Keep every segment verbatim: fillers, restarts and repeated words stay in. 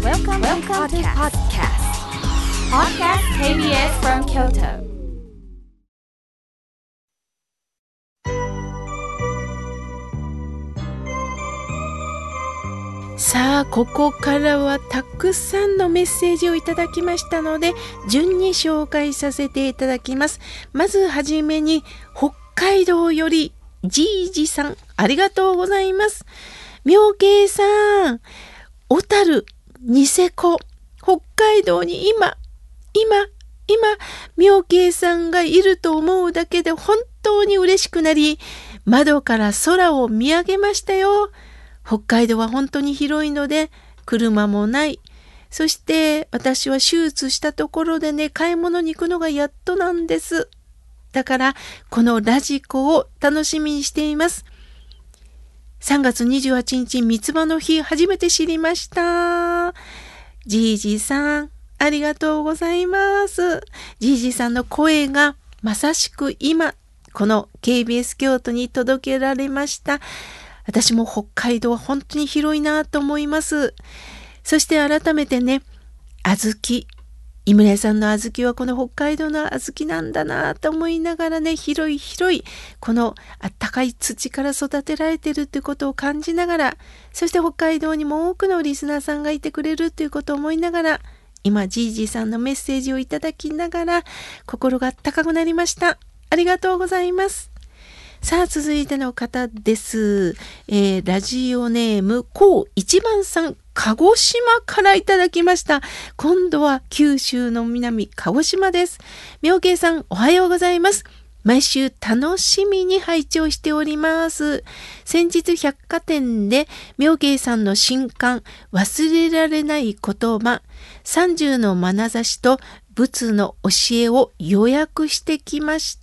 Welcome, Welcome to podcast. Podcast ケービーエス from Kyoto. さあ、ここからはたくさんのメッセージをいただきましたので、順に紹介させていただきます。まずはじめに、北海道よりじいじさん、ありがとうございます。妙慶さん、小樽、ニセコ、北海道に今、今、今、妙慶さんがいると思うだけで本当に嬉しくなり、窓から空を見上げましたよ。北海道は本当に広いので、車もない。そして私は手術したところでね、買い物に行くのがやっとなんです。だから、このラジコを楽しみにしています。さんがつにじゅうはちにち、三つ葉の日、初めて知りました。じいじさん、ありがとうございます。じいじさんの声がまさしく今、この ケービーエス 京都に届けられました。私も北海道は本当に広いなと思います。そして改めてね、小豆、井村屋さんの小豆はこの北海道の小豆なんだなと思いながらね、広い広いこのあったかい土から育てられているということを感じながら、そして北海道にも多くのリスナーさんがいてくれるということを思いながら、今じいじさんのメッセージをいただきながら心があったかくなりました。ありがとうございます。さあ、続いての方です。えー、ラジオネーム、こう一番さん、鹿児島からいただきました。今度は九州の南、鹿児島です。妙慶さん、おはようございます。毎週楽しみに拝聴しております。先日百貨店で妙慶さんの新刊、忘れられない言葉、さんじゅうの眼差しと仏の教えを予約してきました。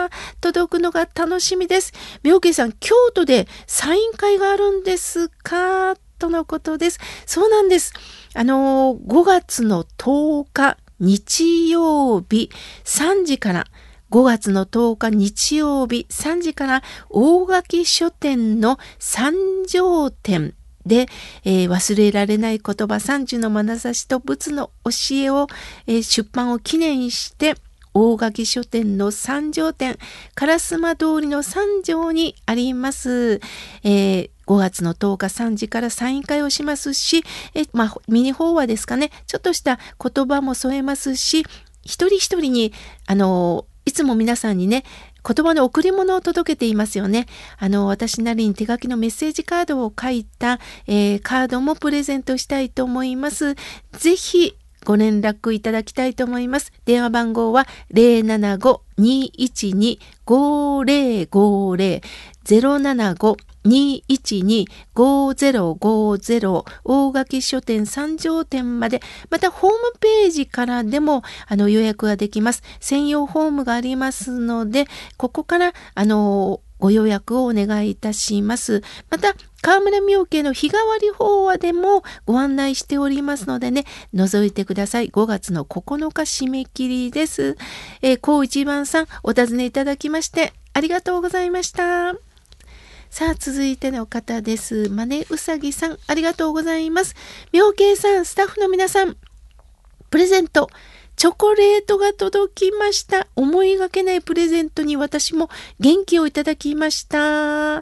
届くのが楽しみです。妙慶さん、京都でサイン会があるんですかとのことです。そうなんです。あの、ごがつのとおか日曜日さんじから、ごがつのとおか日曜日さんじから大垣書店の三条店で、えー、忘れられない言葉さんじゅうの眼差しと仏の教えを、えー、出版を記念して大垣書店の三条店、烏丸通りの三条にあります。えー、ごがつのとおかさんじからサイン会をしますし、えまあ、ミニ法話ですかね、ちょっとした言葉も添えますし、一人一人にあのいつも皆さんにね、言葉の贈り物を届けていますよね。あの、私なりに手書きのメッセージカードを書いた、えー、カードもプレゼントしたいと思います。ぜひご連絡いただきたいと思います。電話番号は ゼロななご にいちに ごゼロごゼロ ゼロななご にいちに ごゼロごゼロ 大垣書店三条店まで、またホームページからでもあの予約ができます。専用フォームがありますので、ここからあのご予約をお願いいたします。また川村妙慶の日替わり法話でもご案内しておりますのでね、覗いてください。ごがつのここのか締め切りです。えー、こう一番さん、お尋ねいただきましてありがとうございました。さあ、続いての方です。マネうさぎさん、ありがとうございます。妙慶さん、スタッフの皆さん、プレゼント、チョコレートが届きました。思いがけないプレゼントに私も元気をいただきました。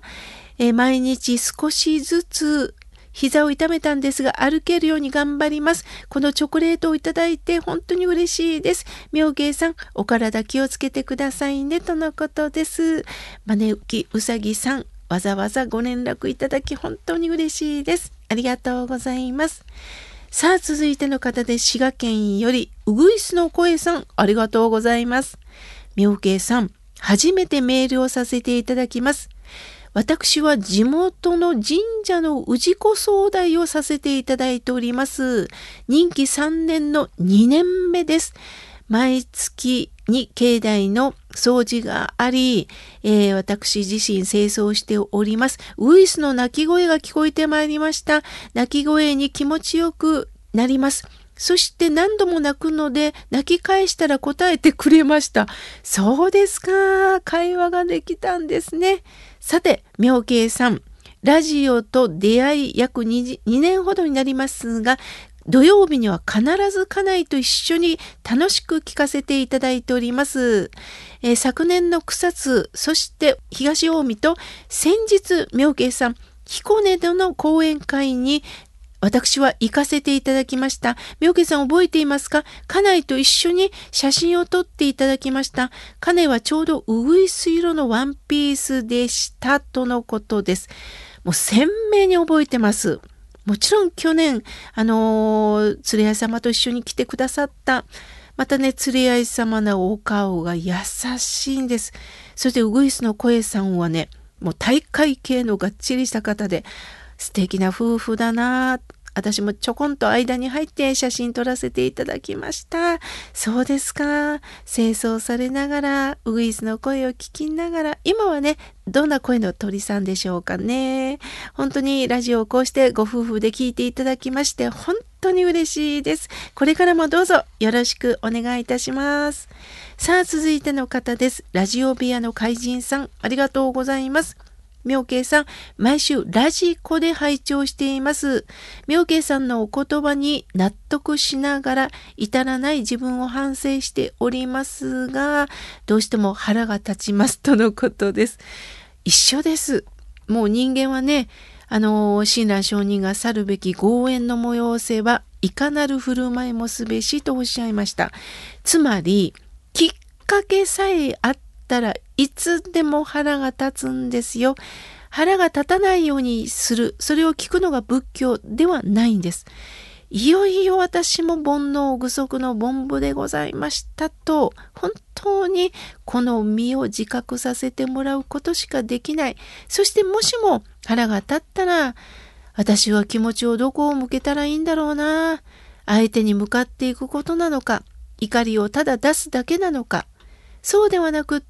えー、毎日少しずつ膝を痛めたんですが、歩けるように頑張ります。このチョコレートをいただいて本当に嬉しいです。妙慶さん、お体気をつけてくださいね、とのことです。マネうさぎさん、わざわざご連絡いただき本当に嬉しいです。ありがとうございます。さあ、続いての方で、滋賀県よりうぐいすの声さん、ありがとうございます。妙慶さん、初めてメールをさせていただきます。私は地元の神社の氏子総代をさせていただいております。任期さんねんのにねんめです。毎月に境内の掃除があり、えー、私自身清掃しております。ウイスの鳴き声が聞こえてまいりました。鳴き声に気持ちよくなります。そして何度も鳴くので、鳴き返したら答えてくれました。そうですか。会話ができたんですね。さて、妙慶さん、ラジオと出会い約 2, にねんほどになりますが、 土曜日には必ず家内と一緒に楽しく聞かせていただいております。えー、昨年の草津、そして東近江と先日妙慶さん彦根での講演会に私は行かせていただきました。妙慶さん覚えていますか？家内と一緒に写真を撮っていただきました。家内はちょうどうぐいす色のワンピースでしたとのことです。もう鮮明に覚えてます。もちろん去年、あのー、連れ合い様と一緒に来てくださった。またね、連れ合い様のお顔が優しいんです。そしてウグイスの声さんはね、もう体育系のがっちりした方で、素敵な夫婦だな。私もちょこんと間に入って写真撮らせていただきました。そうですか。清掃されながら、ウグイスの声を聞きながら、今はね、どんな声の鳥さんでしょうかね。本当にラジオをこうしてご夫婦で聞いていただきまして、本当に嬉しいです。これからもどうぞよろしくお願いいたします。さあ、続いての方です。ラジオ部屋の怪人さん、ありがとうございます。妙慶さん、毎週ラジコで拝聴しています。妙慶さんのお言葉に納得しながら至らない自分を反省しておりますが、どうしても腹が立ちますとのことです。一緒です。もう人間はね、あの親鸞上人が去るべき豪縁の催せはいかなる振る舞いもすべしとおっしゃいました。つまりきっかけさえあったらいつでも腹が立つんですよ。腹が立たないようにする、それを聞くのが仏教ではないんです。いよいよ私も煩悩具足の凡夫でございましたと、本当にこの身を自覚させてもらうことしかできない。そしてもしも腹が立ったら、私は気持ちをどこを向けたらいいんだろうな。相手に向かっていくことなのか、怒りをただ出すだけなのか。そうではなくって、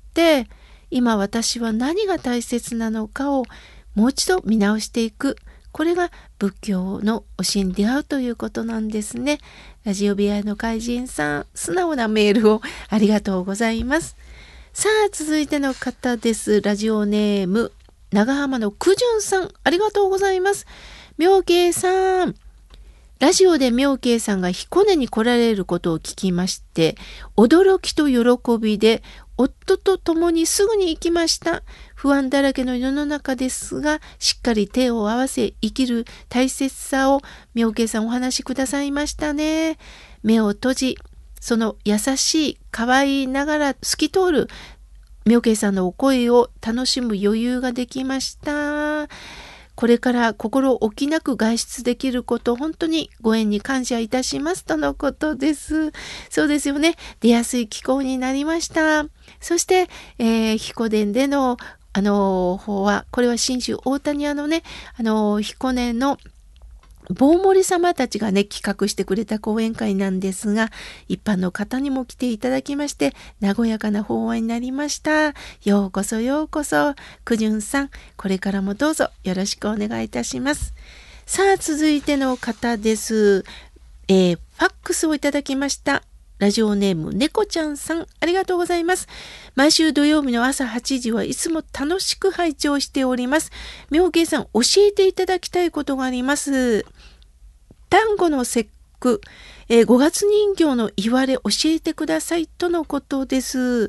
今私は何が大切なのかをもう一度見直していく。これが仏教の教えに出会うということなんですね。ラジオ部屋の怪人さん、素直なメールをありがとうございます。さあ、続いての方です。ラジオネーム、長浜のくじゅんさん、ありがとうございます。妙慶さん、ラジオで妙慶さんが彦根に来られることを聞きまして、驚きと喜びで夫と共にすぐに行きました。不安だらけの世の中ですが、しっかり手を合わせ生きる大切さを妙慶さんお話しくださいましたね。目を閉じ、その優しい可愛いながら透き通る妙慶さんのお声を楽しむ余裕ができました。これから心置きなく外出できること、本当にご縁に感謝いたしますとのことです。そうですよね。出やすい気候になりました。そして、えー、彦根でのあの方は、これは信州大谷屋のね、あの彦根の坊森様たちがね企画してくれた講演会なんですが、一般の方にも来ていただきまして和やかな法話になりました。ようこそようこそ、くじゅんさん、これからもどうぞよろしくお願いいたします。さあ、続いての方です。えー、ファックスをいただきました。ラジオネーム猫ちゃんさん、ありがとうございます。毎週土曜日の朝はちじはいつも楽しく拝聴しております。妙慶さん、教えていただきたいことがあります。端午の節句、えー、ごがつ人形のいわれ教えてくださいとのことです。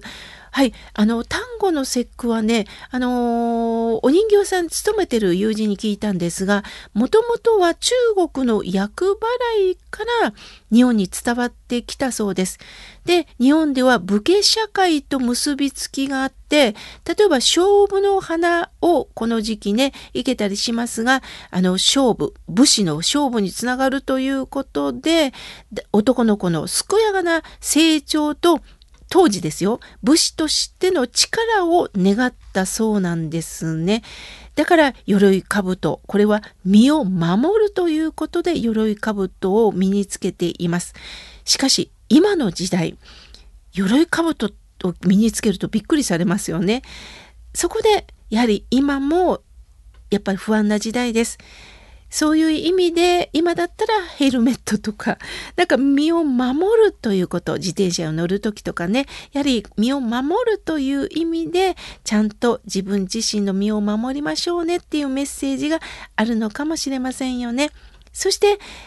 はい、あの端午の節句はね、あのー、お人形さん勤めてる友人に聞いたんですが、もともとは中国の厄払いから日本に伝わってきたそうです。で、日本では武家社会と結びつきがあって、例えば勝負の花をこの時期ね生けたりしますが、あの勝負、武士の勝負につながるということで、男の子の健やかな成長と、当時ですよ、武士としての力を願ったそうなんですね。だから鎧兜、これは身を守るということで鎧兜を身につけています。しかし今の時代、鎧兜を身につけるとびっくりされますよね。そこでやはり今もやっぱり不安な時代です。そういう意味で今だったらヘルメットとか、なんか身を守るということ、自転車を乗るときとかね、やはり身を守るという意味でちゃんと自分自身の身を守りましょうねっていうメッセージがあるのかもしれませんよね。そして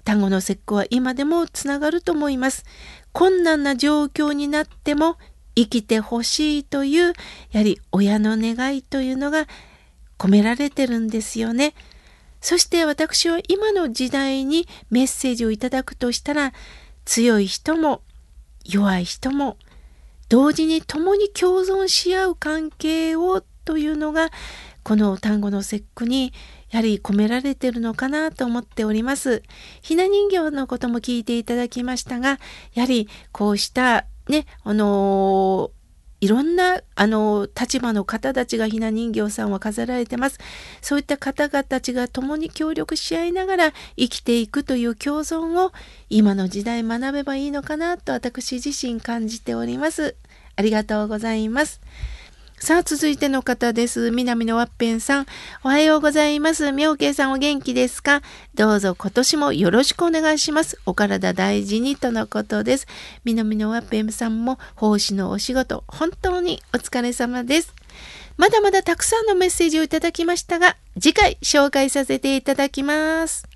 単語の節句は今でもつながると思います。困難な状況になっても生きてほしいという、やはり親の願いというのが込められてるんですよね。そして私は今の時代にメッセージをいただくとしたら、強い人も弱い人も同時に共に共存し合う関係をというのが、この単語の節句にやはり込められているのかなと思っております。ひな人形のことも聞いていただきましたが、やはりこうしたね、あのーいろんなあの立場の方たちがひな人形さんは飾られてます。そういった方々たちが共に協力し合いながら生きていくという共存を今の時代学べばいいのかなと私自身感じております。ありがとうございます。さあ続いての方です。南のワッペンさん、おはようございます。妙慶さんお元気ですか？どうぞ今年もよろしくお願いします。お体大事にとのことです。南のワッペンさんも奉仕のお仕事本当にお疲れ様です。まだまだたくさんのメッセージをいただきましたが、次回紹介させていただきます。